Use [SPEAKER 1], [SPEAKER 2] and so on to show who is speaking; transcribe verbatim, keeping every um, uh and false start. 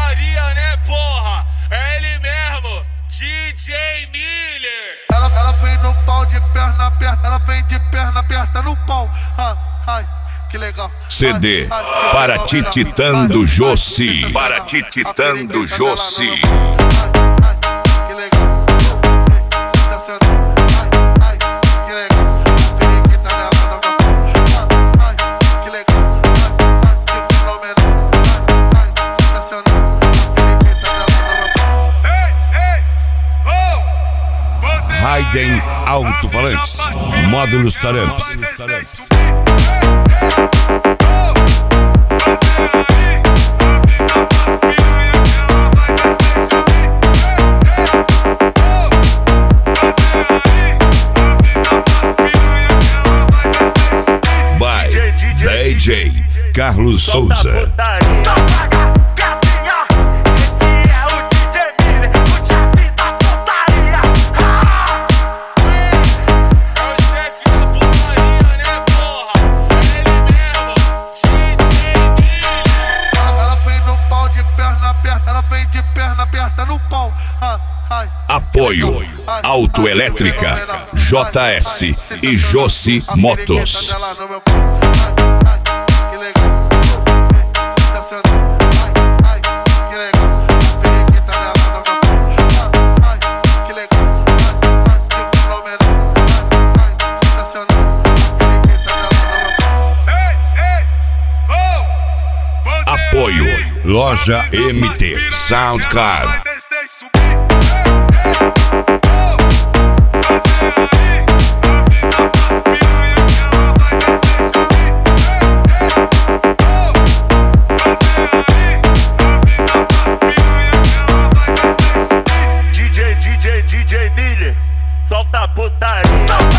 [SPEAKER 1] putaria, né, porra? É ele mesmo, D J Miller.
[SPEAKER 2] Ela, ela vem no pau de perna aberta, ela vem de perna aberta no pau. Ai, ai, que legal.
[SPEAKER 3] C D
[SPEAKER 2] ai, ai,
[SPEAKER 3] para Tititando Jossi. Para Tititando Jossi.
[SPEAKER 2] Que legal, sensacional. Ai, ai, que legal. A periquita dela no meu pau. Ai, ai, que legal. Ai, ai, que fenomenal. Ai, ai, sensacional. A periquita dela no meu pau.
[SPEAKER 1] Ei, ei, oh! Você
[SPEAKER 3] Raiden Alto-Falantes. Módulos Taramps. By D J Carlos Souza.
[SPEAKER 2] Ela vem de perna aberta no pau. Ai, ai.
[SPEAKER 3] Apoio Autoelétrica, J S e Jossi Motos.
[SPEAKER 2] Que legal, sensacional. Ai, ai, que legal. A periquita dela no meu pau. Ai, ai, que legal. Ai, ai, que fenomenal. Ai, ai, sensacional. A periquita dela no meu pau.
[SPEAKER 1] Ei, ei, oh!
[SPEAKER 3] Apoio Loja M T Soundcard.
[SPEAKER 4] D J, D J, D J Miller, solta a putaria.